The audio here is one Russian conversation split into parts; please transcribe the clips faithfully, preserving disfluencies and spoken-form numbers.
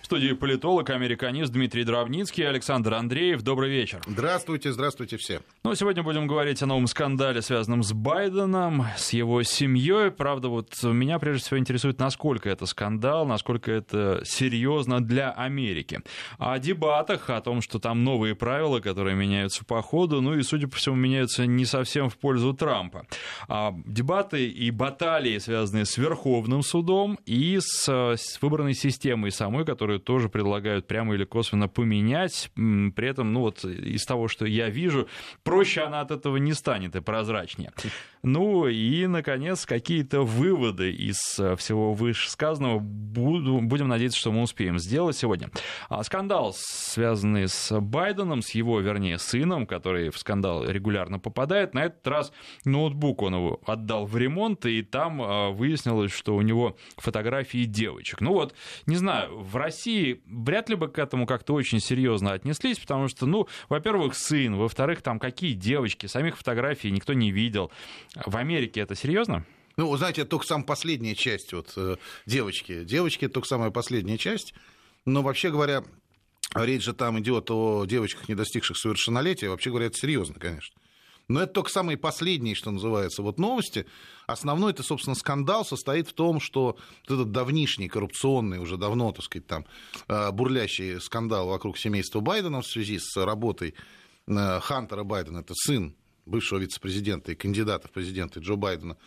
студии политолог, американист Дмитрий Дровницкий, Александр Андреев. Добрый вечер. Здравствуйте, здравствуйте все. Ну, сегодня будем говорить о новом скандале, связанном с Байденом, с его семьей. Правда, вот меня прежде всего интересует, насколько это скандал, насколько это серьезно для Америки. О дебатах, о том, что там новые правила, которые меняются по ходу, ну и, судя по всему, меняются не совсем в пользу Трампа. А дебаты и баталии, связанные с Верховным судом и с, с выбранной системой самой, которую тоже предлагают прямо или косвенно поменять. При этом, ну вот из того, что я вижу, проще она от этого не станет и прозрачнее. Ну и, наконец, какие-то выводы из всего вышесказанного буду, будем надеяться, что мы успеем сделать сегодня. Скандал, связанный с Байденом, с его, вернее, сыном, который в скандал регулярно попадает. На этот раз ноутбук он его отдал в ремонт, и там выяснилось, что у него фотографии девочек. Ну вот, не знаю, в России вряд ли бы к этому как-то очень серьезно отнеслись, потому что, ну, во-первых, сын, во-вторых, там какие девочки, самих фотографий никто не видел. В Америке это серьезно? Ну, вы знаете, это только самая последняя часть, вот, девочки. Девочки — это только самая последняя часть, но, вообще говоря, речь же там идет о девочках, не достигших совершеннолетия, вообще говоря, это серьезно, конечно. Но это только самые последние, что называется, вот новости. Основной, это, собственно, скандал состоит в том, что вот этот давнишний, коррупционный, уже давно, так сказать, там, бурлящий скандал вокруг семейства Байдена в связи с работой Хантера Байдена, это сын бывшего вице-президента и кандидата в президенты Джо Байдена,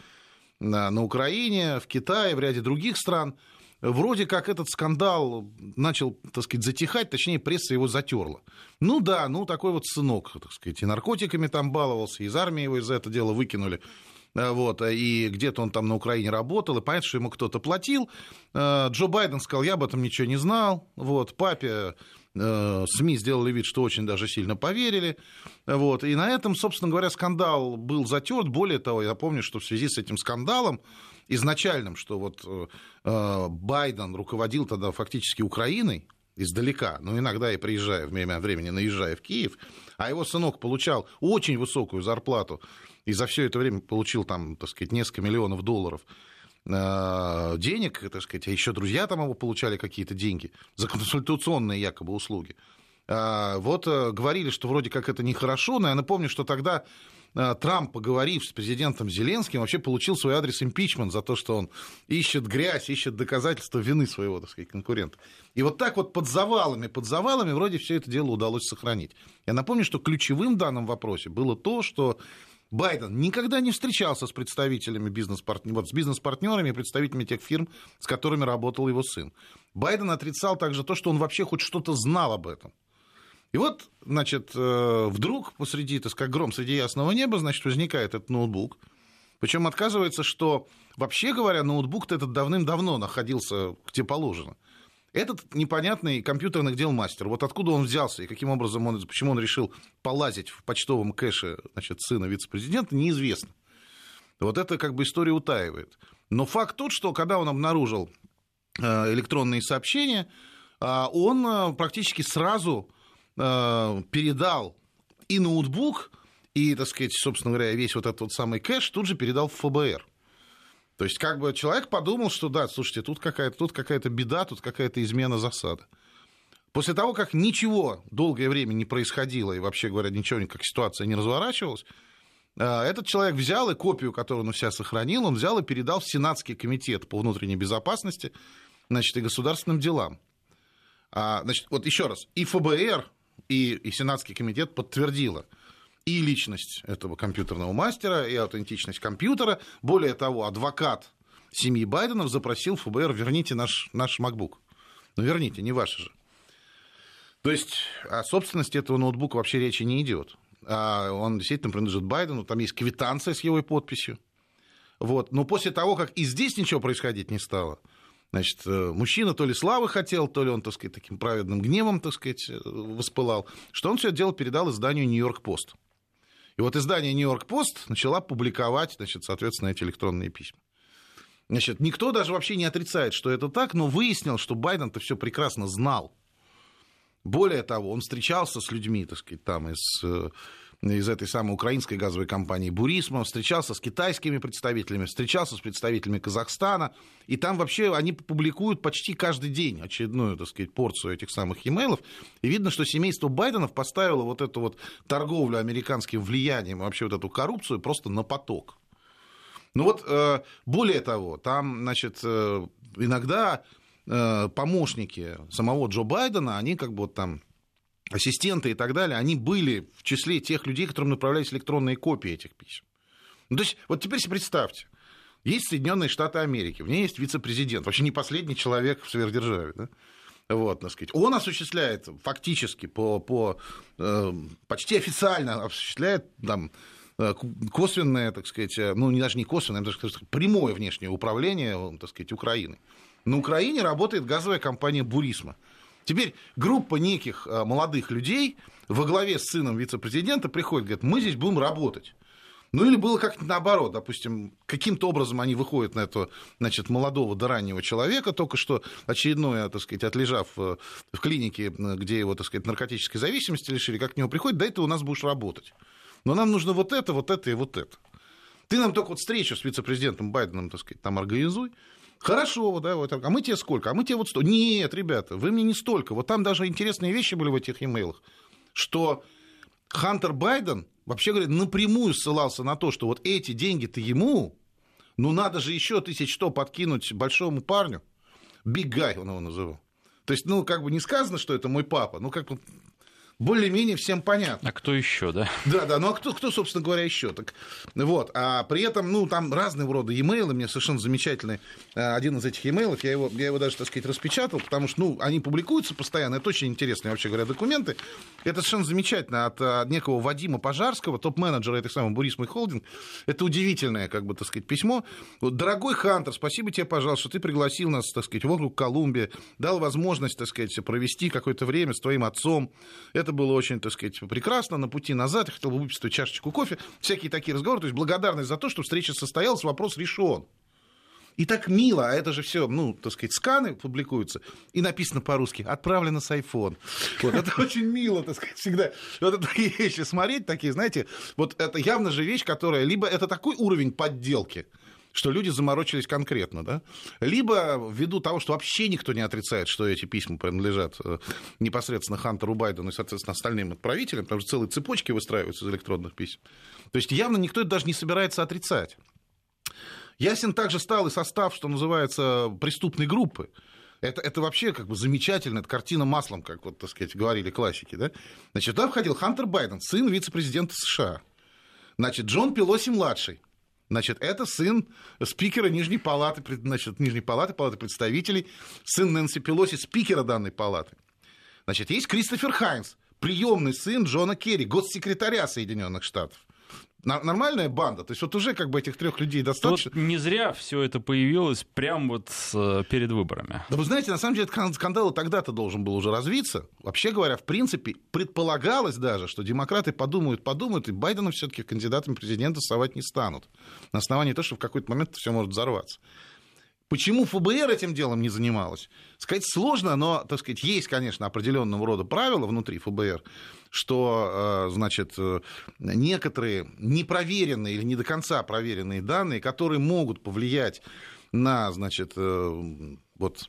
на Украине, в Китае, в ряде других стран. Вроде как этот скандал начал, так сказать, затихать, точнее, пресса его затерла. Ну да, ну такой вот сынок, так сказать, и наркотиками там баловался, из армии его из-за этого дела выкинули. Вот, и где-то он там на Украине работал, и понятно, что ему кто-то платил. Джо Байден сказал, я об этом ничего не знал. Вот, папе СМИ сделали вид, что очень даже сильно поверили. Вот, и на этом, собственно говоря, скандал был затерт. Более того, я помню, что в связи с этим скандалом изначальным, что вот Байден руководил тогда фактически Украиной издалека, но иногда и приезжая, время от времени наезжая в Киев, а его сынок получал очень высокую зарплату и за все это время получил там, так сказать, несколько миллионов долларов денег, так сказать, а еще друзья там его получали какие-то деньги за консультационные якобы услуги. Вот говорили, что вроде как это нехорошо, но я напомню, что тогда Трамп, поговорив с президентом Зеленским, вообще получил свой адрес импичмент за то, что он ищет грязь, ищет доказательства вины своего, так сказать, конкурента. И вот так вот под завалами, под завалами вроде все это дело удалось сохранить. Я напомню, что ключевым в данном вопросе было то, что Байден никогда не встречался с представителями бизнес-партнеров, вот, с бизнес-партнерами и представителями тех фирм, с которыми работал его сын. Байден отрицал также то, что он вообще хоть что-то знал об этом. И вот, значит, вдруг посреди, так сказать, гром среди ясного неба, значит, возникает этот ноутбук. Причем оказывается, что, вообще говоря, ноутбук-то этот давным-давно находился где положено. Этот непонятный компьютерных дел мастер, вот откуда он взялся и каким образом он, почему он решил полазить в почтовом кэше, значит, сына вице-президента, неизвестно. Вот это как бы история утаивает. Но факт тот, что когда он обнаружил электронные сообщения, он практически сразу передал и ноутбук, и, так сказать, собственно говоря, весь вот этот вот самый кэш тут же передал в эф бэ эр. То есть, как бы человек подумал, что да, слушайте, тут какая-то, тут какая-то беда, тут какая-то измена, засада. После того, как ничего долгое время не происходило, и вообще говоря, ничего, как ситуация не разворачивалась, этот человек взял и копию, которую он у себя сохранил, он взял и передал в Сенатский комитет по внутренней безопасности, значит, и государственным делам. Значит, вот еще раз, и эф бэ эр, и, и Сенатский комитет подтвердило и личность этого компьютерного мастера, и аутентичность компьютера. Более того, адвокат семьи Байденов запросил эф бэ эр, верните наш, наш MacBook. Ну, верните, не ваше же. То есть о собственности этого ноутбука вообще речи не идет. А он действительно принадлежит Байдену, там есть квитанция с его подписью. Вот. Но после того, как и здесь ничего происходить не стало, значит, мужчина то ли славы хотел, то ли он, так сказать, таким праведным гневом, так сказать, воспылал, что он все это дело передал изданию «Нью-Йорк Пост». И вот издание «Нью-Йорк Пост» начала публиковать, значит, соответственно, эти электронные письма. Значит, никто даже вообще не отрицает, что это так, но выяснил, что Байден-то все прекрасно знал. Более того, он встречался с людьми, так сказать, там из из этой самой украинской газовой компании «Бурисма», встречался с китайскими представителями, встречался с представителями Казахстана, и там вообще они публикуют почти каждый день очередную, так сказать, порцию этих самых e-mail'ов, и видно, что семейство Байденов поставило вот эту вот торговлю американским влиянием, вообще вот эту коррупцию просто на поток. Ну вот, более того, там, значит, иногда помощники самого Джо Байдена, они как бы вот там ассистенты и так далее, они были в числе тех людей, которым направлялись электронные копии этих писем. Ну, то есть, вот теперь себе представьте, есть Соединенные Штаты Америки, в ней есть вице-президент, вообще не последний человек в сверхдержаве, да? Вот, так сказать. Он осуществляет фактически, по, по, э, почти официально осуществляет там, косвенное, так сказать, ну, даже не косвенное, даже прямое внешнее управление, так сказать, Украины. На Украине работает газовая компания «Бурисма». Теперь группа неких молодых людей во главе с сыном вице-президента приходит, говорит, мы здесь будем работать. Ну, или было как-то наоборот, допустим, каким-то образом они выходят на этого, значит, молодого до раннего человека, только что очередное, так сказать, отлежав в клинике, где его, так сказать, наркотической зависимости лишили, как к нему приходит, да, ты у нас будешь работать. Но нам нужно вот это, вот это и вот это. Ты нам только вот встречу с вице-президентом Байденом, так сказать, там организуй. Хорошо, да, вот, а мы тебе сколько? А мы тебе вот сто. Нет, ребята, вы мне не столько. Вот там даже интересные вещи были в этих имейлах, что Хантер Байден, вообще говоря, напрямую ссылался на то, что вот эти деньги-то ему, ну надо же еще тысяч сто подкинуть большому парню. Big Guy он его называл. То есть, ну, как бы не сказано, что это мой папа, ну, как бы более-менее всем понятно. А кто еще, да? Да, да, ну а кто, кто, собственно говоря, еще? Так, вот, а при этом, ну, там разного рода e-mail'ы, мне совершенно замечательный один из этих e-mail'ов, я его, я его даже, так сказать, распечатал, потому что, ну, они публикуются постоянно, это очень интересные, вообще говоря, документы. Это совершенно замечательно от, от некого Вадима Пожарского, топ-менеджера этой самой Бурисмы Холдинг. Это удивительное, как бы, так сказать, письмо. Вот, дорогой Хантер, спасибо тебе, пожалуйста, что ты пригласил нас, так сказать, в округ Колумбия, дал возможность, так сказать, провести какое-то время с твоим отцом. Это было очень, так сказать, прекрасно. На пути назад я хотел бы выпить чашечку кофе. Всякие такие разговоры. То есть благодарность за то, что встреча состоялась, вопрос решен. И так мило, а это же все, ну, так сказать, сканы публикуются, и написано по-русски «отправлено с iPhone». Вот это очень мило, так сказать, всегда. Вот это такие вещи смотреть, такие, знаете, вот это явно же вещь, которая либо это такой уровень подделки, что люди заморочились конкретно, да? Либо ввиду того, что вообще никто не отрицает, что эти письма принадлежат непосредственно Хантеру Байдену и, соответственно, остальным отправителям, потому что целые цепочки выстраиваются из электронных писем. То есть явно никто это даже не собирается отрицать. Ясен также стал и состав, что называется, преступной группы. Это, это вообще как бы замечательно, это картина маслом, как вот, так сказать, говорили классики, да? Значит, туда входил Хантер Байден, сын вице-президента США. Значит, Джон Пелоси-младший. Значит, это сын спикера Нижней палаты, значит, Нижней палаты, палаты представителей, сын Нэнси Пелоси, спикера данной палаты. Значит, есть Кристофер Хайнс, приемный сын Джона Керри, госсекретаря Соединенных Штатов. Нормальная банда, то есть вот уже как бы этих трех людей достаточно. Вот не зря все это появилось прямо вот перед выборами. Да вы знаете, на самом деле этот скандал и тогда-то должен был уже развиться. Вообще говоря, в принципе, предполагалось даже, что демократы подумают, подумают, и Байдена все-таки кандидатом в президента совать не станут. На основании того, что в какой-то момент все может взорваться. Почему ФБР этим делом не занималось? Сказать сложно, но, так сказать, есть, конечно, определенного рода правила внутри ФБР, что, значит, некоторые непроверенные или не до конца проверенные данные, которые могут повлиять на, значит, вот,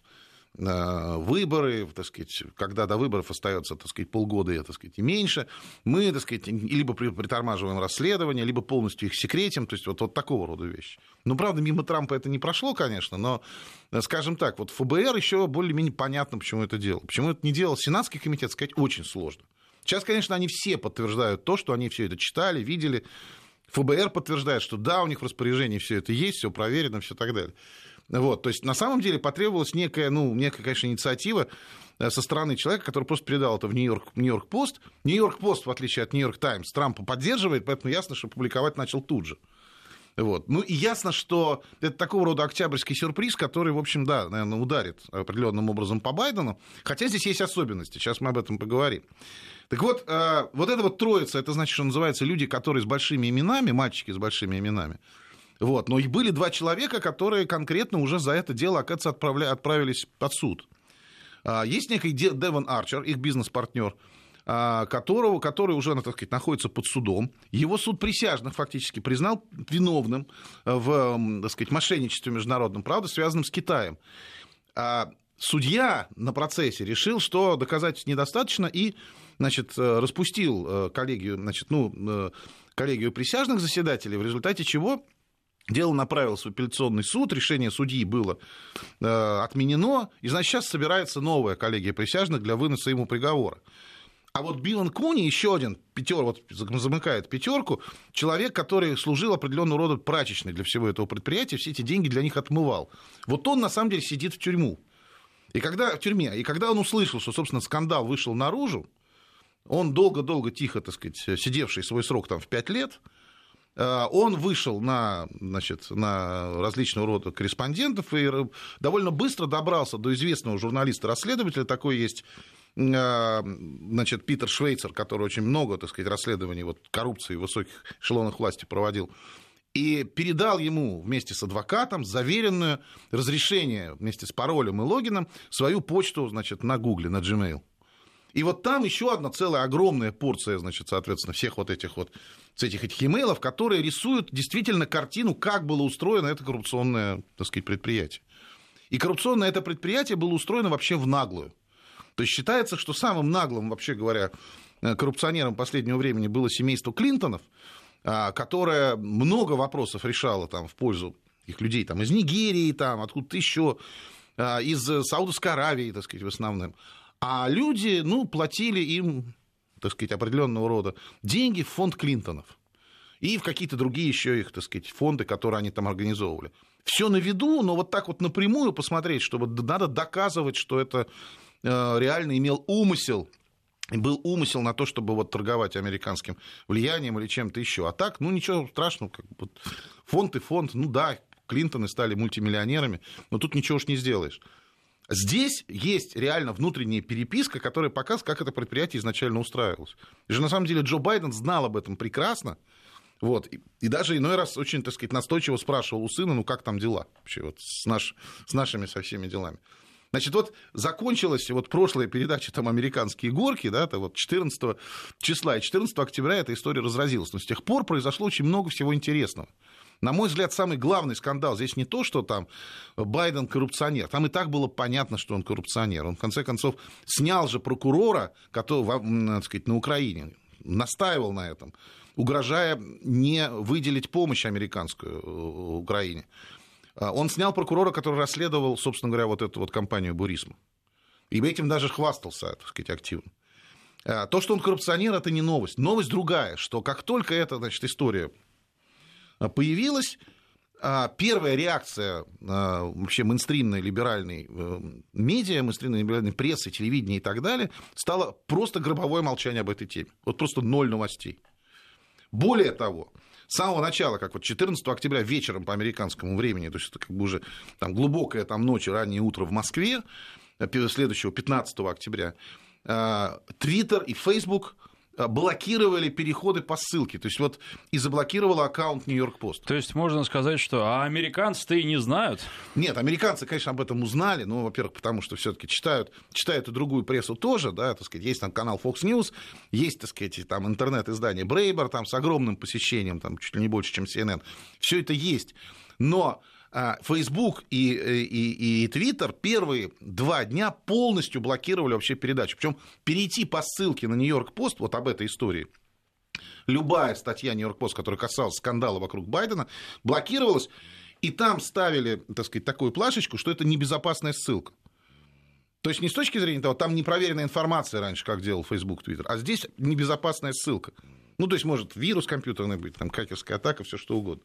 выборы, так сказать, когда до выборов остается, так сказать, полгода, так сказать, и меньше, мы, так сказать, либо притормаживаем расследование, либо полностью их секретим, то есть вот, вот такого рода вещи. Ну, правда, мимо Трампа это не прошло, конечно, но, скажем так, вот ФБР еще более-менее понятно, почему это делал. Почему это не делал Сенатский комитет, сказать очень сложно. Сейчас, конечно, они все подтверждают то, что они все это читали, видели. ФБР подтверждает, что да, у них в распоряжении все это есть, все проверено, все так далее. Вот, то есть, на самом деле, потребовалась некая, ну, некая, конечно, инициатива со стороны человека, который просто передал это в Нью-Йорк, Нью-Йорк Пост. Нью-Йорк Пост, в отличие от Нью-Йорк Таймс, Трампа поддерживает, поэтому ясно, что публиковать начал тут же. Вот. Ну, и ясно, что это такого рода октябрьский сюрприз, который, в общем, да, наверное, ударит определенным образом по Байдену, хотя здесь есть особенности, сейчас мы об этом поговорим. Так вот, вот эта вот троица, это значит, что называется люди, которые с большими именами, мальчики с большими именами. Вот. Но и были два человека, которые конкретно уже за это дело, оказывается, отправля... отправились под суд. Есть некий Девон Арчер, их бизнес-партнер. которого, который уже, так сказать, находится под судом. Его суд присяжных фактически признал виновным в, так сказать, мошенничестве международном, правда, связанном с Китаем. Судья на процессе решил, что доказательств недостаточно, и, значит, распустил коллегию, значит, ну, коллегию присяжных заседателей, в результате чего дело направилось в апелляционный суд, решение судьи было э, отменено, и, значит, сейчас собирается новая коллегия присяжных для выноса ему приговора. А вот Биллан Куни, еще один пятер, вот, замыкает пятерку, человек, который служил определенного рода прачечной для всего этого предприятия, все эти деньги для них отмывал. Вот он, на самом деле, сидит в тюрьму. И когда, в тюрьме. И когда он услышал, что, собственно, скандал вышел наружу, он долго-долго, тихо, так сказать, сидевший свой срок там в пять лет, он вышел на, значит, на различного рода корреспондентов и довольно быстро добрался до известного журналиста-расследователя. Такой есть, значит, Питер Швейцер, который очень много, так сказать, расследований вот, коррупции в высоких эшелонах власти проводил. И передал ему вместе с адвокатом заверенное разрешение вместе с паролем и логином свою почту, значит, на Гугле, на Gmail. И вот там еще одна целая огромная порция, значит, соответственно, всех вот этих вот, с этих этих имейлов, которые рисуют действительно картину, как было устроено это коррупционное, так сказать, предприятие. И коррупционное это предприятие было устроено вообще в наглую. То есть считается, что самым наглым, вообще говоря, коррупционером последнего времени было семейство Клинтонов, которая много вопросов решала там, в пользу их людей там, из Нигерии, там, откуда-то еще, из Саудовской Аравии, так сказать, в основном. А люди, ну, платили им, так сказать, определенного рода деньги в фонд Клинтонов и в какие-то другие еще их, так сказать, фонды, которые они там организовывали. Все на виду, но вот так вот напрямую посмотреть, чтобы надо доказывать, что это реально имел умысел, был умысел на то, чтобы вот торговать американским влиянием или чем-то еще. А так, ну, ничего страшного. Как бы, фонд и фонд, ну да, Клинтоны стали мультимиллионерами, но тут ничего уж не сделаешь. Здесь есть реально внутренняя переписка, которая показывает, как это предприятие изначально устраивалось. И же на самом деле Джо Байден знал об этом прекрасно. Вот, и, и даже иной раз очень, так сказать, настойчиво спрашивал у сына, ну как там дела вообще вот, с, наш, с нашими со всеми делами. Значит, вот закончилась вот прошлая передача там «Американские горки», да, это вот четырнадцатого числа, и четырнадцатого октября эта история разразилась. Но с тех пор произошло очень много всего интересного. На мой взгляд, самый главный скандал здесь не то, что там Байден коррупционер. Там и так было понятно, что он коррупционер. Он, в конце концов, снял же прокурора, который, так сказать, на Украине, настаивал на этом, угрожая не выделить помощь американскую Украине. Он снял прокурора, который расследовал, собственно говоря, вот эту вот компанию «Бурисма». И этим даже хвастался, так сказать, активно. То, что он коррупционер, это не новость. Новость другая, что как только эта, значит, история появилась, первая реакция вообще мейнстримной либеральной медиа, мейнстримной либеральной прессы, телевидения и так далее, стало просто гробовое молчание об этой теме. Вот просто ноль новостей. Более того, с самого начала, как вот четырнадцатого октября вечером по американскому времени, то есть это как бы уже там глубокая там ночь, раннее утро в Москве, следующего пятнадцатого октября, Twitter и Facebook блокировали переходы по ссылке. То есть вот и заблокировала аккаунт Нью-Йорк Пост. То есть можно сказать, что а американцы-то и не знают? Нет, американцы, конечно, об этом узнали, ну, во-первых, потому что все-таки читают, читают и другую прессу тоже, да, так сказать, есть там канал Fox News, есть, так сказать, там интернет-издание Брейбер, там с огромным посещением, там чуть ли не больше, чем си эн эн. Все это есть. Но Facebook и, и, и Twitter первые два дня полностью блокировали вообще передачу. Причем перейти по ссылке на Нью-Йорк Пост, вот об этой истории, любая статья Нью-Йорк Пост, которая касалась скандала вокруг Байдена, блокировалась, и там ставили, так сказать, такую плашечку, что это небезопасная ссылка. То есть не с точки зрения того, там непроверенная информация раньше, как делал Facebook, Twitter, а здесь небезопасная ссылка. Ну, то есть может вирус компьютерный быть, там хакерская атака, все что угодно.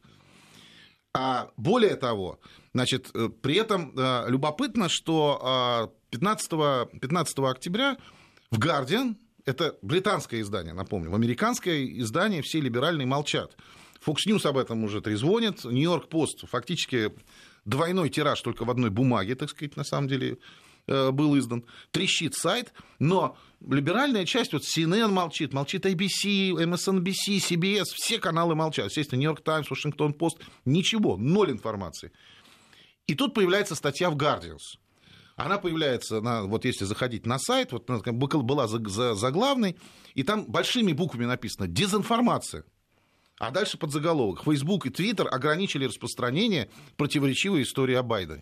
А более того, значит, при этом любопытно, что пятнадцатого октября в Guardian, это британское издание, напомню, американское издание все либеральные молчат. Fox News об этом уже трезвонит, Нью-Йорк Пост фактически двойной тираж только в одной бумаге, так сказать, на самом деле был издан, трещит сайт, но либеральная часть, вот си эн эн молчит, молчит эй би си, эм эс эн би си, си би эс, все каналы молчат, естественно, Нью-Йорк Таймс, Вашингтон Пост, ничего, ноль информации. И тут появляется статья в Guardians. Она появляется, на, вот если заходить на сайт, вот она была заглавной, и там большими буквами написано «дезинформация». А дальше подзаголовок. Facebook и Twitter ограничили распространение противоречивой истории о Байдене.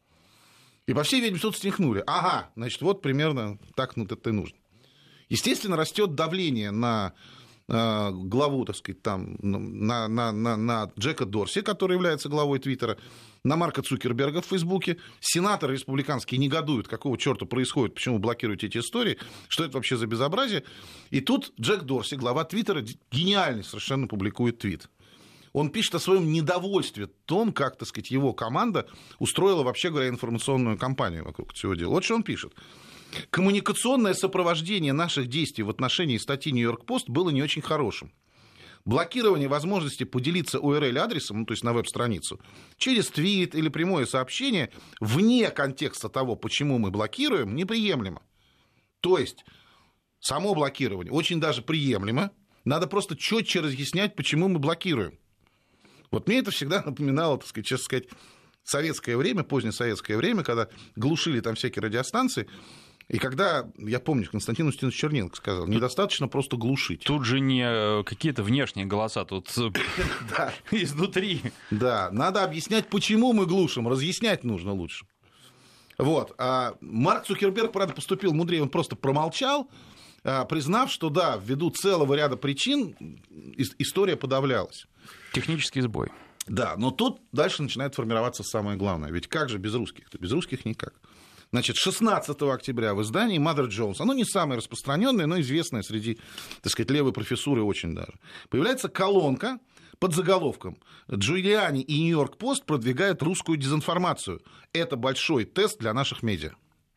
И по всей видимости тут стихнули. Ага, значит, вот примерно так ну, это и нужно. Естественно, растет давление на э, главу, так сказать, там, на, на, на, на Джека Дорси, который является главой Твиттера, на Марка Цукерберга в Фейсбуке. Сенаторы республиканские негодуют, какого черта происходит, почему вы блокируете эти истории, что это вообще за безобразие. И тут Джек Дорси, глава Твиттера, гениальный совершенно публикует твит. Он пишет о своем недовольстве том, как, так сказать, его команда устроила, вообще говоря, информационную кампанию вокруг всего дела. Вот что он пишет. Коммуникационное сопровождение наших действий в отношении статьи «Нью-Йорк Пост» было не очень хорошим. Блокирование возможности поделиться ю ар эл-адресом, ну, то есть на веб-страницу, через твит или прямое сообщение вне контекста того, почему мы блокируем, неприемлемо. То есть само блокирование очень даже приемлемо, надо просто четче разъяснять, почему мы блокируем. Вот мне это всегда напоминало, так сказать, честно сказать, советское время, позднее советское время, когда глушили там всякие радиостанции. И когда, я помню, Константин Устинович Черненко сказал, недостаточно просто глушить. Тут же не какие-то внешние голоса, тут изнутри. Да, надо объяснять, почему мы глушим, разъяснять нужно лучше. Вот. А Марк Цукерберг, правда, поступил мудрее, он просто промолчал, признав, что да, ввиду целого ряда причин история подавлялась. Технический сбой. Да, но тут дальше начинает формироваться самое главное. Ведь как же без русских-то? Без русских никак. Значит, шестнадцатого октября в издании Mother Jones, оно не самое распространенное, но известное среди, так сказать, левой профессуры очень даже, появляется колонка под заголовком «Джулиани и Нью-Йорк Пост продвигают русскую дезинформацию. Это большой тест для наших медиа».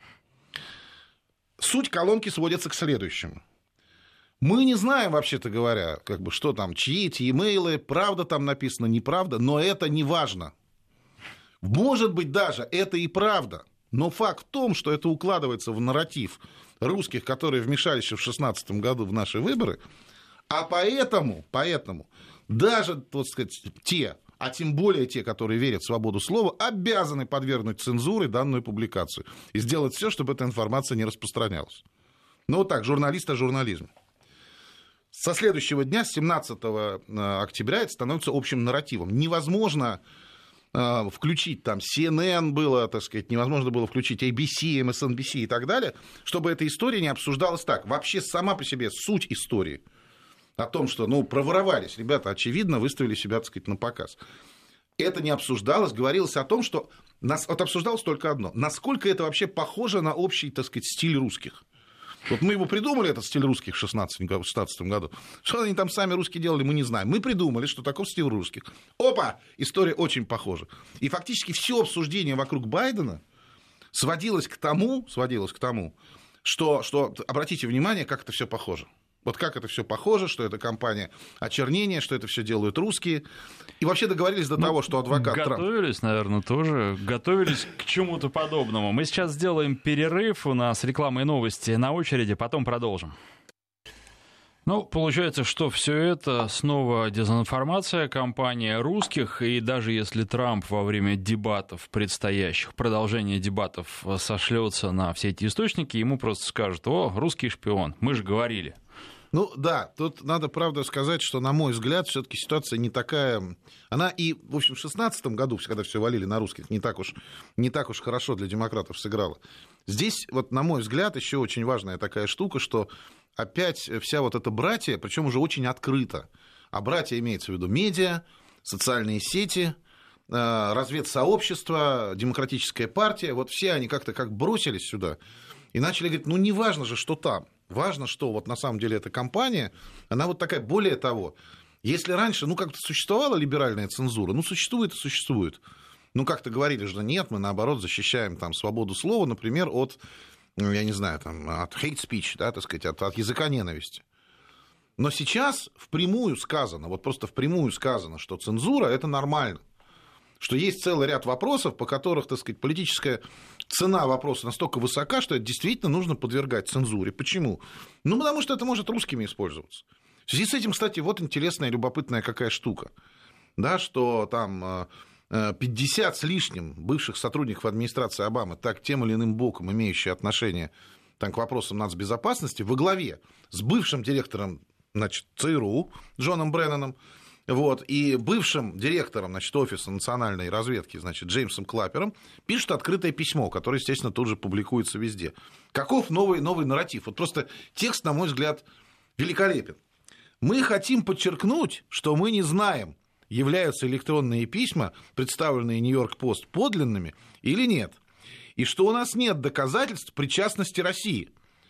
Суть колонки сводится к следующему. Мы не знаем, вообще-то говоря, как бы, что там, чьи эти имейлы, правда там написано, неправда, но это не важно. Может быть, даже это и правда. Но факт в том, что это укладывается в нарратив русских, которые вмешались еще в шестнадцатом году в наши выборы, а поэтому, поэтому даже, так сказать, те, а тем более те, которые верят в свободу слова, обязаны подвергнуть цензуре данную публикацию и сделать все, чтобы эта информация не распространялась. Ну вот так, журналист о журнализме. Со следующего дня, с семнадцатого октября, это становится общим нарративом. Невозможно включить там си эн эн было, так сказать, невозможно было включить эй би си, эм эс эн би си и так далее, чтобы эта история не обсуждалась так. Вообще сама по себе суть истории о том, что, ну, проворовались, ребята, очевидно, выставили себя, так сказать, на показ. Это не обсуждалось, говорилось о том, что... Нас... Вот обсуждалось только одно. Насколько это вообще похоже на общий, так сказать, стиль русских. Вот мы его придумали, этот стиль русских в шестнадцатом году. Что они там сами русские делали, мы не знаем. Мы придумали, что таков стиль русских. Опа! История очень похожа. И фактически все обсуждение вокруг Байдена сводилось к тому, сводилось к тому, что, что обратите внимание, как это все похоже. Вот как это все похоже, что это кампания очернения, что это все делают русские. И вообще договорились до ну, того, что адвокат Трамп... Готовились, Трамп... наверное, тоже. Готовились к чему-то подобному. Мы сейчас сделаем перерыв. У нас реклама и новости на очереди. Потом продолжим. Ну, получается, что все это снова дезинформация, кампания русских. И даже если Трамп во время дебатов предстоящих, продолжения дебатов сошлется на все эти источники, ему просто скажут: о, русский шпион, мы же говорили. Ну да, тут надо, правда, сказать, что, на мой взгляд, все-таки ситуация не такая... Она и, в общем, в шестнадцатом году, когда все валили на русских, не так уж, не так уж хорошо для демократов сыграла. Здесь, вот, на мой взгляд, еще очень важная такая штука, что опять вся вот эта братья, причем уже очень открыто, а братья имеется в виду медиа, социальные сети, разведсообщество, демократическая партия, вот все они как-то как бросились сюда и начали говорить: ну, не важно же, что там. Важно, что вот на самом деле эта компания, она вот такая, более того, если раньше, ну, как-то существовала либеральная цензура, ну, существует и существует. Ну, как-то говорили, что нет, мы, наоборот, защищаем там свободу слова, например, от, ну, я не знаю, там, от hate speech, да, так сказать, от, от языка ненависти. Но сейчас впрямую сказано, вот просто впрямую сказано, что цензура – это нормально. Что есть целый ряд вопросов, по которых, так сказать, политическая цена вопроса настолько высока, что это действительно нужно подвергать цензуре. Почему? Ну, потому что это может русскими использоваться. В связи с этим, кстати, вот интересная, любопытная какая штука. Да, что там пятьдесят с лишним бывших сотрудников администрации Обамы, так тем или иным боком имеющие отношение там, к вопросам нацбезопасности, во главе с бывшим директором, значит, ЦРУ Джоном Бреннаном, вот, и бывшим директором, значит, Офиса национальной разведки, значит, Джеймсом Клапером, пишут открытое письмо, которое, естественно, тут же публикуется везде. Каков новый, новый нарратив? Вот просто текст, на мой взгляд, великолепен. Мы хотим подчеркнуть, что мы не знаем, являются электронные письма, представленные Нью-Йорк-Пост, подлинными или нет, и что у нас нет доказательств причастности России.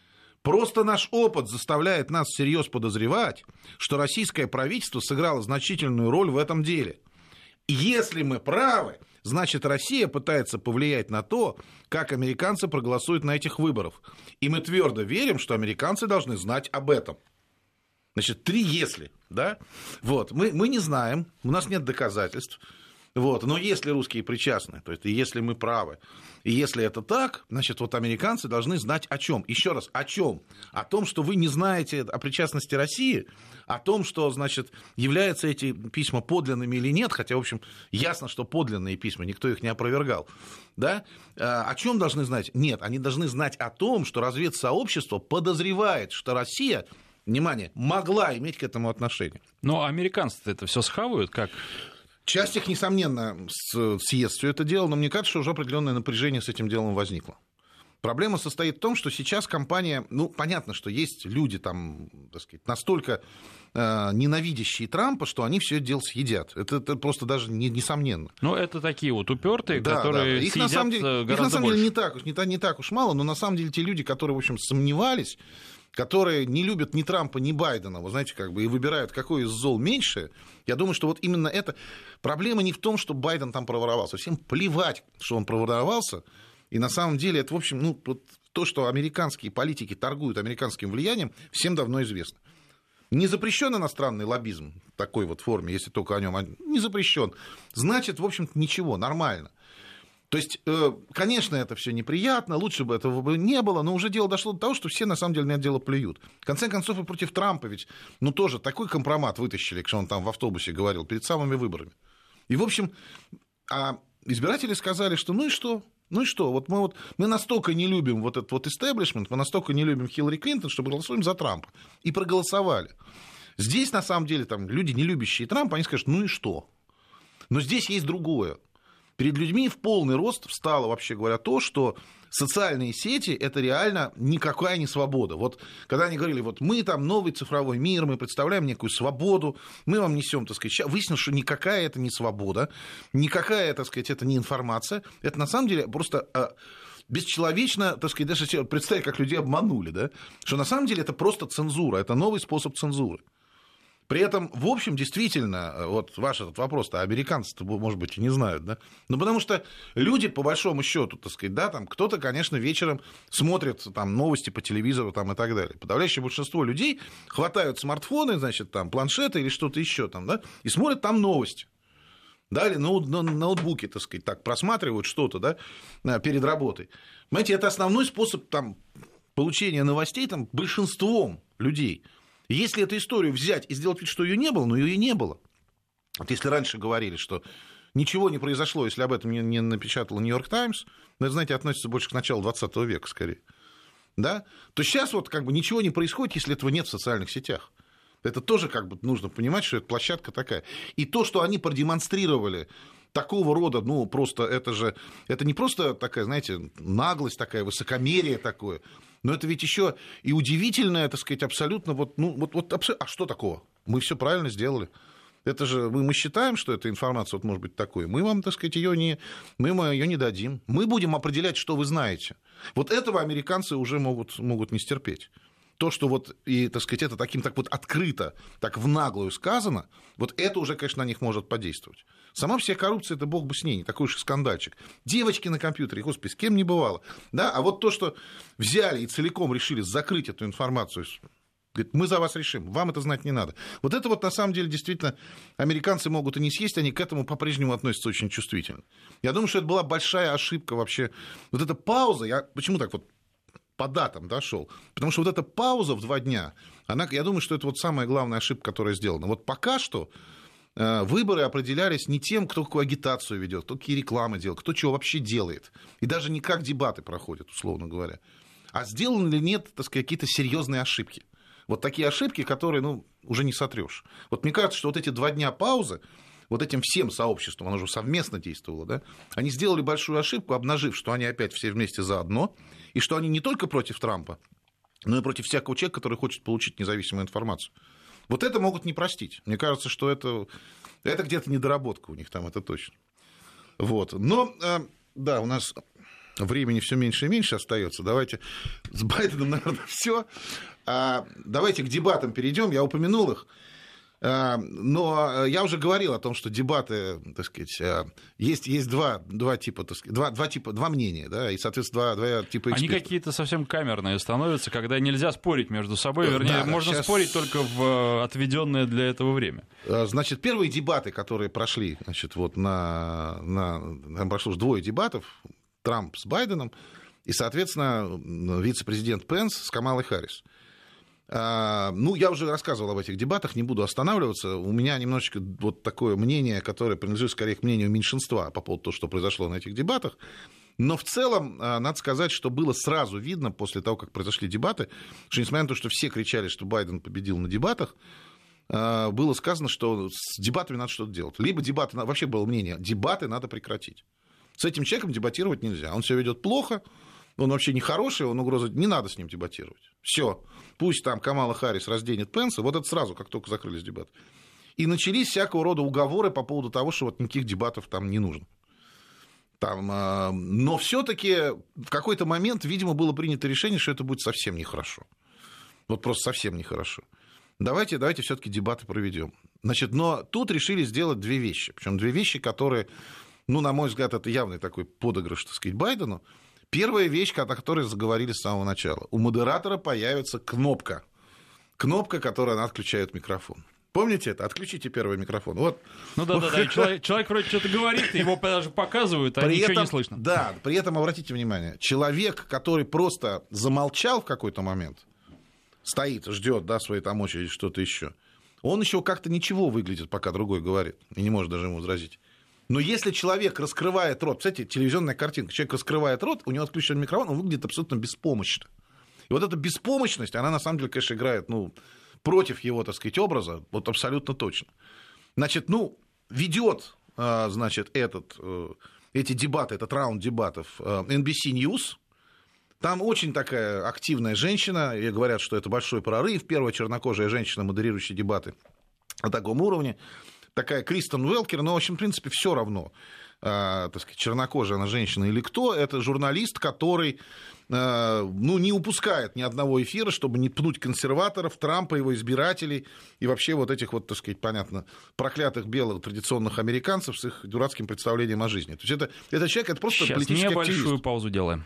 Просто наш опыт заставляет нас всерьез подозревать, что российское правительство сыграло значительную роль в этом деле. И если мы правы, значит, Россия пытается повлиять на то, как американцы проголосуют на этих выборах. И мы твердо верим, что американцы должны знать об этом. Значит, три «если», да? Вот, мы, мы не знаем, у нас нет доказательств. Вот. Но если русские причастны, то есть если мы правы, и если это так, значит, вот американцы должны знать о чем. Еще раз, о чем? О том, что вы не знаете о причастности России, о том, что, значит, являются эти письма подлинными или нет, хотя, в общем, ясно, что подлинные письма, никто их не опровергал. Да? О чем должны знать? Нет, они должны знать о том, что разведсообщество подозревает, что Россия, внимание, могла иметь к этому отношение. Но американцы-то это все схавают, как... Часть их, несомненно, съест все это дело, но мне кажется, что уже определенное напряжение с этим делом возникло. Проблема состоит в том, что сейчас компания, ну, понятно, что есть люди там, так сказать, настолько э, ненавидящие Трампа, что они все это дело съедят. Это, это просто даже не, несомненно. Ну, это такие вот упертые, да, которые да. Их съедят на самом деле, гораздо их на самом больше. деле не так, уж, не, не так уж мало, но на самом деле те люди, которые, в общем, сомневались, которые не любят ни Трампа, ни Байдена, вы знаете, как бы, и выбирают, какой из зол меньше, я думаю, что вот именно это... Проблема не в том, что Байден там проворовался. Всем плевать, что он проворовался. И на самом деле это, в общем, ну, вот то, что американские политики торгуют американским влиянием, всем давно известно. Не запрещен иностранный лоббизм в такой вот форме, если только о нем не запрещен. Значит, в общем-то, ничего, нормально. То есть, конечно, это все неприятно, лучше бы этого бы не было, но уже дело дошло до того, что все на самом деле на это дело плюют. В конце концов, и против Трампа ведь, ну, тоже такой компромат вытащили, что он там в автобусе говорил, перед самыми выборами. И, в общем, а избиратели сказали, что ну и что? Ну и что? Вот мы, вот, мы настолько не любим вот этот вот истеблишмент, мы настолько не любим Хиллари Клинтон, что голосуем за Трампа. И проголосовали. Здесь, на самом деле, там, люди, не любящие Трампа, они скажут, ну и что? Но здесь есть другое. Перед людьми в полный рост встало, вообще говоря, то, что социальные сети – это реально никакая не свобода. Вот когда они говорили, вот мы там новый цифровой мир, мы представляем некую свободу, мы вам несем, так сказать, выяснилось, что никакая это не свобода, никакая, так сказать, это не информация, это на самом деле просто бесчеловечно, так сказать, даже представить, как людей обманули, да, что на самом деле это просто цензура, это новый способ цензуры. При этом, в общем, действительно, вот ваш этот вопрос-то, американцы-то, может быть, и не знают, да? Ну, потому что люди, по большому счету, так сказать, да, там, кто-то, конечно, вечером смотрит там новости по телевизору там, и так далее. Подавляющее большинство людей хватают смартфоны, значит, там, планшеты или что-то еще там, да, и смотрят там новости. Да, или ноут, на ноутбуке, так сказать, так, просматривают что-то, да, перед работой. Понимаете, это основной способ там, получения новостей там, большинством людей. Если эту историю взять и сделать вид, что ее не было, но ее и не было. Вот если раньше говорили, что ничего не произошло, если об этом не, не напечатал Нью-Йорк Таймс, но это, знаете, относится больше к началу двадцатого века, скорее, да, то сейчас вот как бы ничего не происходит, если этого нет в социальных сетях. Это тоже как бы нужно понимать, что это площадка такая. И то, что они продемонстрировали такого рода, ну, просто это же, это не просто такая, знаете, наглость такая, высокомерие такое, но это ведь еще и удивительное, так сказать, абсолютно, вот, ну, вот, вот, а что такого? Мы все правильно сделали. Это же мы, мы считаем, что эта информация вот, может быть такой. Мы вам, так сказать, ее не, мы ее не дадим. Мы будем определять, что вы знаете. Вот этого американцы уже могут, могут не стерпеть. То, что вот, и, так сказать, это таким так вот открыто, так в наглую сказано, вот это уже, конечно, на них может подействовать. Сама вся коррупция, это бог бы с ней, не такой уж и скандальчик. Девочки на компьютере, господи, с кем не бывало. Да? А вот то, что взяли и целиком решили закрыть эту информацию, говорит, мы за вас решим, вам это знать не надо. Вот это вот на самом деле действительно американцы могут и не съесть, они к этому по-прежнему относятся очень чувствительно. Я думаю, что это была большая ошибка вообще. Вот эта пауза, я почему так вот по датам дошел? Потому что вот эта пауза в два дня, она, я думаю, что это вот самая главная ошибка, которая сделана. Вот пока что выборы определялись не тем, кто какую агитацию ведет, кто какие рекламы делает, кто чего вообще делает. И даже не как дебаты проходят, условно говоря. А сделаны ли нет, так сказать, какие-то серьезные ошибки. Вот такие ошибки, которые, ну, уже не сотрешь. Вот мне кажется, что вот эти два дня паузы, вот этим всем сообществом, оно же совместно действовало, да, они сделали большую ошибку, обнажив, что они опять все вместе заодно, и что они не только против Трампа, но и против всякого человека, который хочет получить независимую информацию. Вот это могут не простить. Мне кажется, что это, это где-то недоработка у них там, это точно. Вот. Но, да, у нас времени все меньше и меньше остается. Давайте с Байденом, наверное, все. Давайте к дебатам перейдем. Я упомянул их. Но я уже говорил о том, что дебаты, так сказать, есть, есть два, два типа, так сказать, два, два, типа, два мнения, да, и, соответственно, два, два типа экспертов. Они какие-то совсем камерные становятся, когда нельзя спорить между собой, вернее, да, можно сейчас... спорить только в отведенное для этого время. Значит, первые дебаты, которые прошли, значит, вот на, на, там прошло двое дебатов, Трамп с Байденом, и, соответственно, вице-президент Пенс с Камалой Харрис. Ну, я уже рассказывал об этих дебатах, не буду останавливаться. У меня немножечко вот такое мнение, которое принадлежит скорее к мнению меньшинства по поводу того, что произошло на этих дебатах. Но в целом, надо сказать, что было сразу видно после того, как произошли дебаты, что несмотря на то, что все кричали, что Байден победил на дебатах, было сказано, что с дебатами надо что-то делать. Либо дебаты, вообще было мнение, дебаты надо прекратить. С этим человеком дебатировать нельзя. Он себя ведет плохо, он вообще не хороший, он угроза, не надо с ним дебатировать. Все, пусть там Камала Харрис разденет Пенса, вот это сразу, как только закрылись дебаты. И начались всякого рода уговоры по поводу того, что вот никаких дебатов там не нужно. Там, э, но все-таки в какой-то момент, видимо, было принято решение, что это будет совсем нехорошо. Вот просто совсем нехорошо. Давайте, давайте все-таки дебаты проведем. Значит, но тут решили сделать две вещи. Причем две вещи, которые, ну, на мой взгляд, это явный такой подыгрыш, так сказать, Байдену. Первая вещь, о которой заговорили с самого начала. У модератора появится кнопка. Кнопка, которая отключает микрофон. Помните это? Отключите первый микрофон. Вот. Ну да, да, да. Человек, человек вроде что-то говорит, его даже показывают, а при ничего этом, не слышно. Да, при этом обратите внимание, человек, который просто замолчал в какой-то момент, стоит, ждет, да, своей там очереди, что-то еще, он еще как-то ничего выглядит, пока другой говорит, и не может даже ему возразить. Но если человек раскрывает рот, кстати, телевизионная картинка, человек раскрывает рот, у него отключен микрофон, он выглядит абсолютно беспомощно. И вот эта беспомощность, она на самом деле, конечно, играет, ну, против его, так сказать, образа, вот абсолютно точно. Значит, ну, ведет, значит, этот, эти дебаты, этот раунд дебатов эн би си News. Там очень такая активная женщина, и говорят, что это большой прорыв, первая чернокожая женщина, модерирующая дебаты на таком уровне. Такая Кристен Уэлкер, но, в общем, в принципе, все равно, э, так сказать, чернокожая она женщина или кто, это журналист, который, э, ну, не упускает ни одного эфира, чтобы не пнуть консерваторов, Трампа, его избирателей и вообще вот этих вот, так сказать, понятно, проклятых белых традиционных американцев с их дурацким представлением о жизни. То есть это, это человек, это просто Сейчас политический активист. Сейчас небольшую паузу делаем.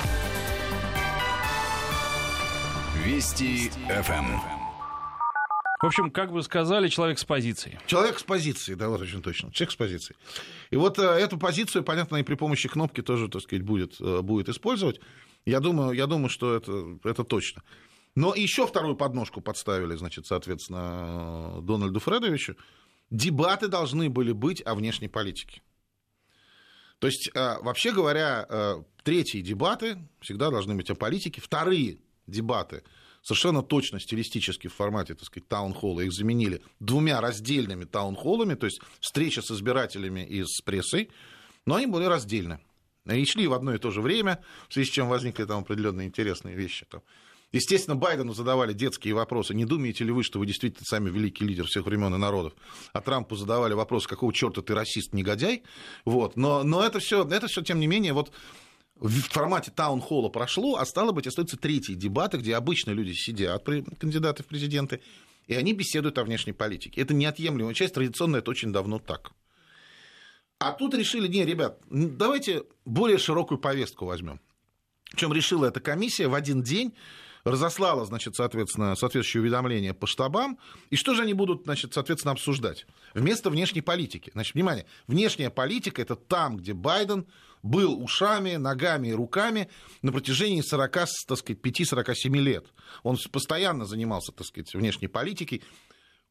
Вести эф эм. В общем, как вы сказали, человек с позицией. Человек с позицией, да, вот очень точно. Человек с позицией. И вот э, эту позицию, понятно, и при помощи кнопки тоже, так сказать, будет, э, будет использовать. Я думаю, я думаю, что это, это точно. Но еще вторую подножку подставили, значит, соответственно, Дональду Фредовичу. Дебаты должны были быть о внешней политике. То есть, э, вообще говоря, э, третьи дебаты всегда должны быть о политике. Вторые дебаты совершенно точно стилистически в формате, так сказать, таунхолла их заменили двумя раздельными таунхоллами, то есть встреча с избирателями и с прессой, но они были раздельны. И шли в одно и то же время, в связи с чем возникли там определенные интересные вещи. Естественно, Байдену задавали детские вопросы. Не думаете ли вы, что вы действительно сами великий лидер всех времен и народов? А Трампу задавали вопрос, какого черта ты расист, негодяй? Вот. Но, но это все, это все, тем не менее, вот в формате таунхолла прошло, а стало быть, остаются третьи дебаты, где обычные люди сидят, кандидаты в президенты, и они беседуют о внешней политике. Это неотъемлемая часть, традиционно это очень давно так. А тут решили, не, ребят, давайте более широкую повестку возьмем. Причем решила эта комиссия в один день, разослала, значит, соответственно, соответствующие уведомления по штабам. И что же они будут, значит, соответственно, обсуждать? Вместо внешней политики. Значит, внимание, внешняя политика – это там, где Байден был ушами, ногами и руками на протяжении сорок, так сказать, пять - сорок семь лет. Он постоянно занимался, так сказать, внешней политикой.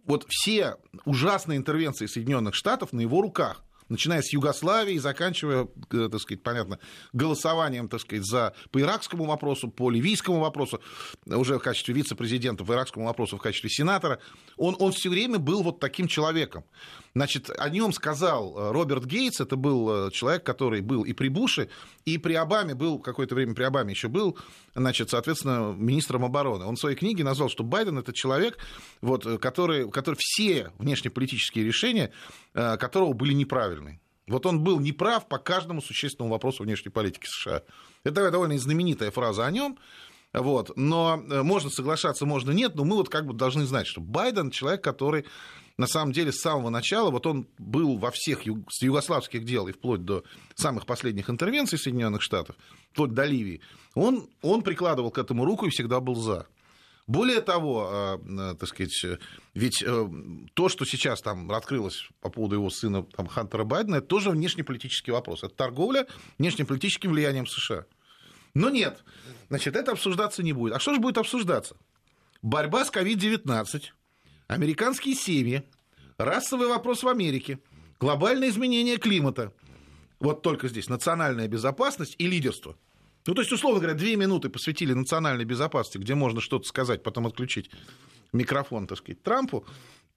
вот все ужасные интервенции Соединенных Штатов на его руках, начиная с Югославии, заканчивая, так сказать, понятно, голосованием, так сказать, за, по иракскому вопросу, по ливийскому вопросу, уже в качестве вице-президента, по иракскому вопросу в качестве сенатора, он, он все время был вот таким человеком. Значит, о нем сказал Роберт Гейтс, это был человек, который был и при Буше, и при Обаме, был какое-то время при Обаме еще был, значит, соответственно, министром обороны. Он в своей книге назвал, что Байден — это человек, вот, который, который все внешнеполитические решения которого были неправильны. Вот он был неправ по каждому существенному вопросу внешней политики США. Это довольно знаменитая фраза о нем. Вот. Но можно соглашаться, можно нет, но мы вот как бы должны знать, что Байден человек, который на самом деле с самого начала, вот он был во всех с югославских дел и вплоть до самых последних интервенций Соединенных Штатов, вплоть до Ливии, он, он прикладывал к этому руку и всегда был за. Более того, так сказать, ведь то, что сейчас там открылось по поводу его сына там, Хантера Байдена, это тоже внешнеполитический вопрос. Это торговля внешнеполитическим влиянием США. Но нет, значит, это обсуждаться не будет. А что же будет обсуждаться? Борьба с ковид девятнадцать, американские семьи, расовый вопрос в Америке, глобальное изменение климата. Вот только здесь национальная безопасность и лидерство. Ну, то есть, условно говоря, две минуты посвятили национальной безопасности, где можно что-то сказать, потом отключить микрофон, так сказать, Трампу,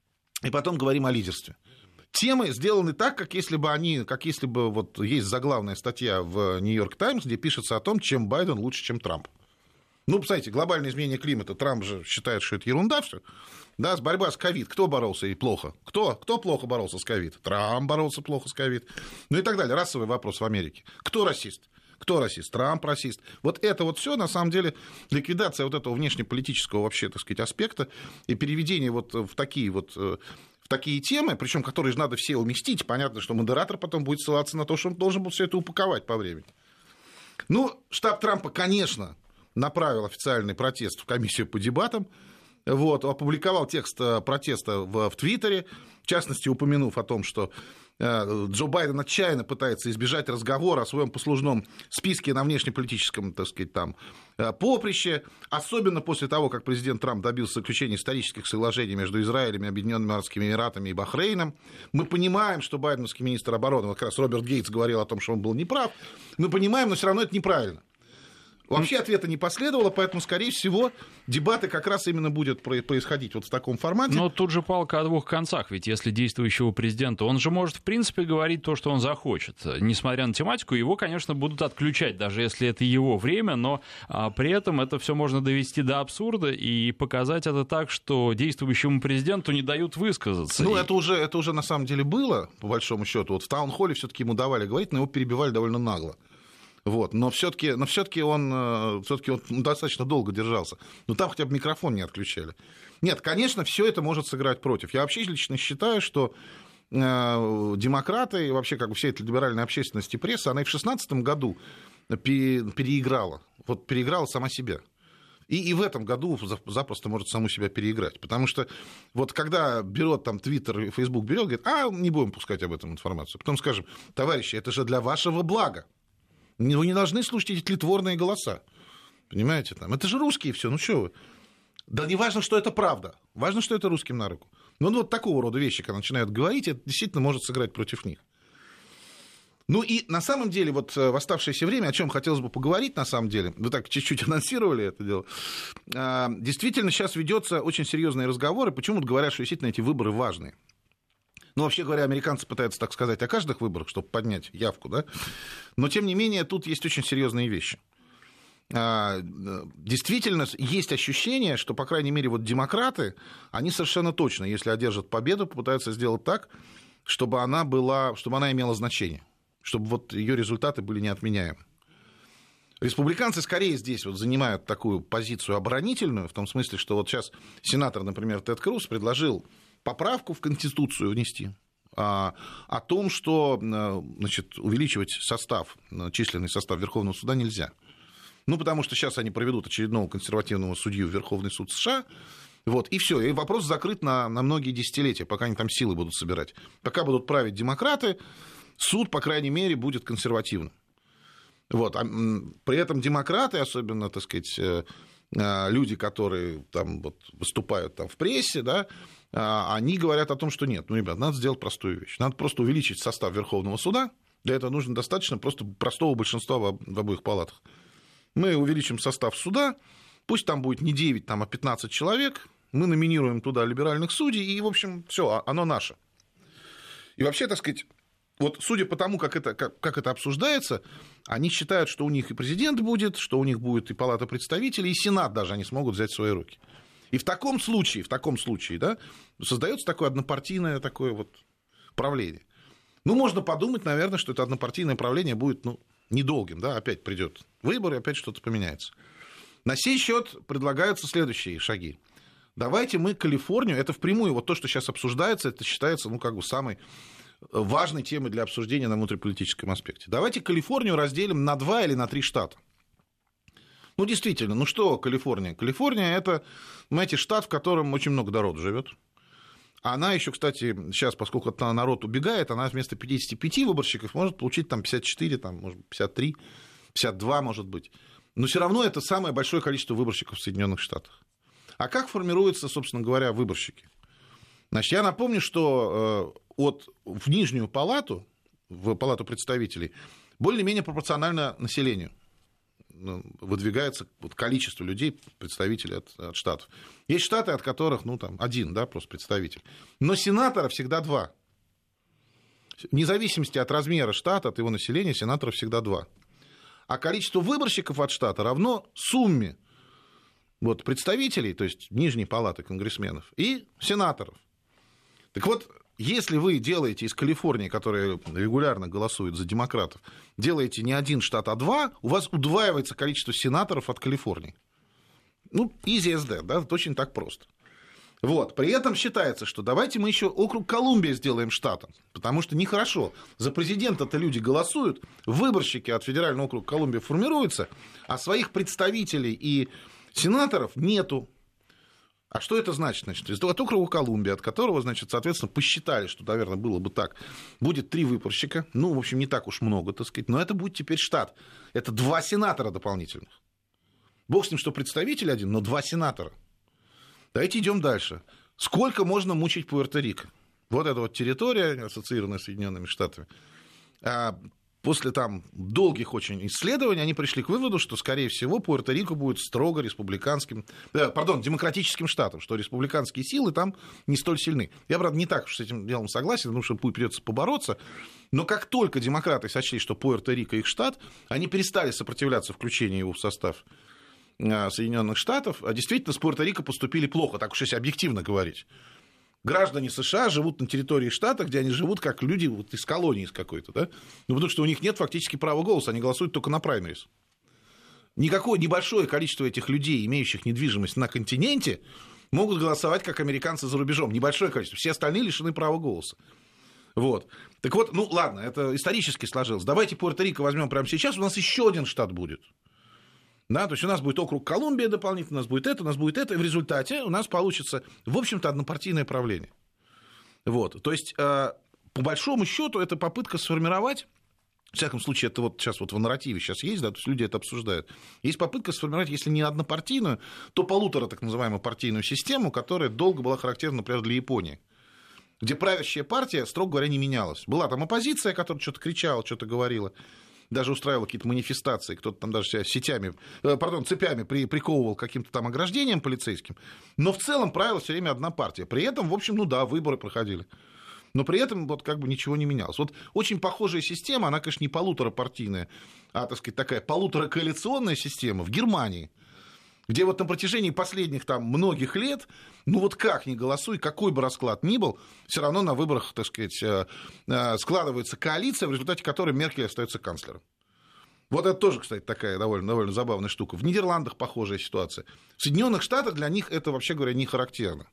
и потом говорим о лидерстве. Темы сделаны так, как если бы они, как если бы вот есть заглавная статья в Нью-Йорк Таймс, где пишется о том, чем Байден лучше, чем Трамп. Ну, посмотрите, глобальное изменение климата, Трамп же считает, что это ерунда все. Да, борьба с ковид, кто боролся и плохо? Кто? Кто плохо боролся с ковид? Трамп боролся плохо с ковид. Ну и так далее. Расовый вопрос в Америке. Кто расист? Кто расист? Трамп расист. Вот это вот все, на самом деле, ликвидация вот этого внешнеполитического вообще, так сказать, аспекта и переведение вот в такие вот в такие темы, причем которые же надо все уместить. Понятно, что модератор потом будет ссылаться на то, что он должен был все это упаковать по времени. Ну, штаб Трампа, конечно, направил официальный протест в комиссию по дебатам. Вот, опубликовал текст протеста в, в Твиттере, в частности, упомянув о том, что Джо Байден отчаянно пытается избежать разговора о своем послужном списке на внешнеполитическом, так сказать, там, поприще, особенно после того, как президент Трамп добился заключения исторических соглашений между Израилем, Объединенными Арабскими Эмиратами и Бахрейном. Мы понимаем, что байденовский министр обороны, вот как раз Роберт Гейтс говорил о том, что он был неправ, мы понимаем, но все равно это неправильно. Вообще ответа не последовало, поэтому, скорее всего, дебаты как раз именно будут происходить вот в таком формате. Но тут же палка о двух концах, ведь если действующего президента, он же может, в принципе, говорить то, что он захочет. Несмотря на тематику, его, конечно, будут отключать, даже если это его время, но а, при этом это все можно довести до абсурда и показать это так, что действующему президенту не дают высказаться. Ну, и... это уже, это уже на самом деле было, по большому счету. Вот в таунхолле все-таки ему давали говорить, но его перебивали довольно нагло. Вот, но все-таки, но все-таки он, все-таки он достаточно долго держался. Но там хотя бы микрофон не отключали. Нет, конечно, все это может сыграть против. Я вообще лично считаю, что э, демократы и вообще как бы вся эта либеральная общественность и пресса, она и в шестнадцатом году переиграла. Вот переиграла сама себя. И, и в этом году запросто может саму себя переиграть. Потому что вот когда берет там Твиттер и Фейсбук берет, говорит, а не будем пускать об этом информацию. Потом скажем, товарищи, это же для вашего блага. Вы не должны слушать эти тлетворные голоса. Понимаете? Там? Это же русские все. Ну что вы? Да не важно, что это правда. Важно, что это русским на руку. Но вот такого рода вещи, когда начинают говорить, это действительно может сыграть против них. Ну и на самом деле, вот в оставшееся время, о чем хотелось бы поговорить, на самом деле, вы так чуть-чуть анонсировали это дело, действительно сейчас ведется очень серьезные разговоры, почему говорят, что действительно эти выборы важные. Ну, вообще говоря, американцы пытаются так сказать о каждых выборах, чтобы поднять явку, да? Но, тем не менее, тут есть очень серьезные вещи. Действительно, есть ощущение, что, по крайней мере, вот демократы, они совершенно точно, если одержат победу, попытаются сделать так, чтобы она была, чтобы она имела значение, чтобы вот ее результаты были неотменяемы. Республиканцы скорее здесь вот занимают такую позицию оборонительную, в том смысле, что вот сейчас сенатор, например, Тед Круз предложил поправку в Конституцию внести о, о том, что, значит, увеличивать состав, численный состав Верховного суда нельзя. Ну, потому что сейчас они проведут очередного консервативного судью в Верховный суд США, вот, и все, и вопрос закрыт на, на многие десятилетия, пока они там силы будут собирать. Пока будут править демократы, суд, по крайней мере, будет консервативным. Вот, а при этом демократы, особенно, так сказать, люди, которые там вот выступают там в прессе, да, они говорят о том, что нет, ну, ребят, надо сделать простую вещь. Надо просто увеличить состав Верховного суда. Для этого нужно достаточно просто простого большинства в обоих палатах. Мы увеличим состав суда, пусть там будет не девять, там, а пятнадцать человек, мы номинируем туда либеральных судей, и, в общем, все, оно наше. И вообще, так сказать, вот судя по тому, как это, как, как это обсуждается, они считают, что у них и президент будет, что у них будет и Палата представителей, и Сенат даже они смогут взять в свои руки. И в таком случае, в таком случае, да, создается такое однопартийное такое вот правление. Ну, можно подумать, наверное, что это однопартийное правление будет, ну, недолгим, да, опять придет выбор, и опять что-то поменяется. На сей счет предлагаются следующие шаги. Давайте мы Калифорнию, это впрямую, вот то, что сейчас обсуждается, это считается, ну, как бы самой важной темой для обсуждения на внутриполитическом аспекте. Давайте Калифорнию разделим на два или на три штата. Ну, действительно, ну что Калифорния? Калифорния – это, знаете, штат, в котором очень много народу живет. Она еще, кстати, сейчас, поскольку народ убегает, она вместо пятидесяти пяти выборщиков может получить там пятьдесят четыре, там, может, пятьдесят три, пятьдесят два, может быть. Но все равно это самое большое количество выборщиков в Соединенных Штатах. А как формируются, собственно говоря, выборщики? Значит, я напомню, что от, в Нижнюю палату, в Палату представителей, более-менее пропорционально населению выдвигается вот количество людей, представителей от, от штатов. Есть штаты, от которых, ну, там, один, да, просто представитель. Но сенатора всегда два. Вне зависимости от размера штата, от его населения, сенаторов всегда два. А количество выборщиков от штата равно сумме вот, представителей, то есть Нижней палаты конгрессменов, и сенаторов. Так вот, если вы делаете из Калифорнии, которая регулярно голосует за демократов, делаете не один штат, а два, у вас удваивается количество сенаторов от Калифорнии. Ну, easy as that, да, это очень так просто. Вот. При этом считается, что давайте мы еще округ Колумбия сделаем штатом, потому что нехорошо. За президента-то люди голосуют, выборщики от федерального округа Колумбия формируются, а своих представителей и сенаторов нету. А что это значит? Значит, от округа Колумбия, от которого, значит, соответственно, посчитали, что, наверное, было бы так, будет три выборщика, ну, в общем, не так уж много, так сказать, но это будет теперь штат. Это два сенатора дополнительных. Бог с ним, что представитель один, но два сенатора. Давайте идем дальше. Сколько можно мучить Пуэрто-Рико? Вот эта вот территория, ассоциированная с Соединенными Штатами. После там долгих очень исследований они пришли к выводу, что, скорее всего, Пуэрто-Рико будет строго республиканским, э, пардон, демократическим штатом, что республиканские силы там не столь сильны. Я, правда, не так уж с этим делом согласен, потому что придется побороться, но как только демократы сочли, что Пуэрто-Рико их штат, они перестали сопротивляться включению его в состав Соединенных Штатов, а действительно с Пуэрто-Рико поступили плохо, так уж если объективно говорить. Граждане США живут на территории штата, где они живут как люди вот из колонии из какой-то, да? Ну, потому что у них нет фактически права голоса, они голосуют только на праймерис. Никакое небольшое количество этих людей, имеющих недвижимость на континенте, могут голосовать как американцы за рубежом. Небольшое количество. Все остальные лишены права голоса. Вот. Так вот, ну ладно, это исторически сложилось. Давайте Пуэрто-Рико возьмем прямо сейчас, у нас еще один штат будет. Да, то есть у нас будет округ Колумбия дополнительно, у нас будет это, у нас будет это, и в результате у нас получится, в общем-то, однопартийное правление. Вот. То есть, э, по большому счету, это попытка сформировать, в всяком случае, это вот сейчас вот в нарративе сейчас есть, да, то есть люди это обсуждают, есть попытка сформировать, если не однопартийную, то полутора так называемую партийную систему, которая долго была характерна, например, для Японии, где правящая партия, строго говоря, не менялась. Была там оппозиция, которая что-то кричала, что-то говорила, даже устраивал какие-то манифестации, кто-то там даже себя сетями, пардон, цепями при, приковывал к каким-то там ограждениям полицейским, но в целом правила все время одна партия. При этом, в общем, ну да, выборы проходили, но при этом вот как бы ничего не менялось. Вот очень похожая система, она, конечно, не полуторапартийная, а, так сказать, такая полуторакоалиционная система в Германии, где вот на протяжении последних там многих лет, ну вот как ни голосуй, какой бы расклад ни был, все равно на выборах, так сказать, складывается коалиция, в результате которой Меркель остается канцлером. Вот это тоже, кстати, такая довольно, довольно забавная штука. В Нидерландах похожая ситуация. В Соединенных Штатах для них это, вообще говоря, не характерно.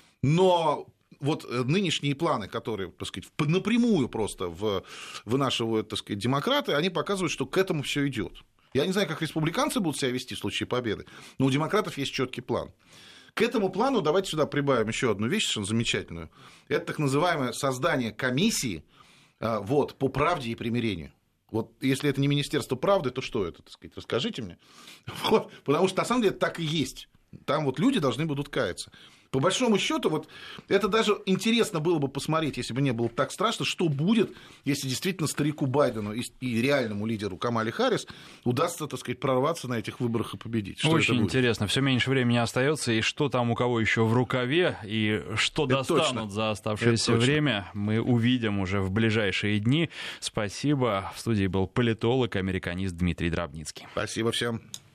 Но вот нынешние планы, которые, так сказать, напрямую просто вынашивают, так сказать, демократы, они показывают, что к этому все идет. Я не знаю, как республиканцы будут себя вести в случае победы, но у демократов есть четкий план. К этому плану давайте сюда прибавим еще одну вещь совершенно замечательную. Это так называемое создание комиссии вот, по правде и примирению. Вот если это не Министерство правды, то что это, так сказать, расскажите мне. Вот, потому что на самом деле так и есть. Там вот люди должны будут каяться. По большому счету, вот это даже интересно было бы посмотреть, если бы не было так страшно, что будет, если действительно старику Байдену и, и реальному лидеру Камале Харрис удастся, так сказать, прорваться на этих выборах и победить. Что Очень интересно. Все меньше времени остается, и что там у кого еще в рукаве, и что это достанут точно. За оставшееся время, мы увидим уже в ближайшие дни. Спасибо. В студии был политолог, американист Дмитрий Драбницкий. Спасибо всем.